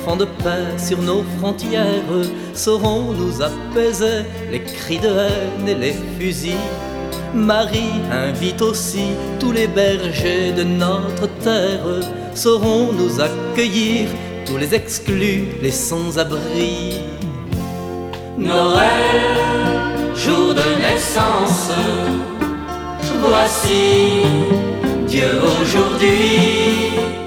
enfants de paix sur nos frontières sauront nous apaiser les cris de haine et les fusils. Marie invite aussi tous les bergers de notre terre, sauront nous accueillir tous les exclus, les sans-abri. Noël, jour de naissance, voici Dieu aujourd'hui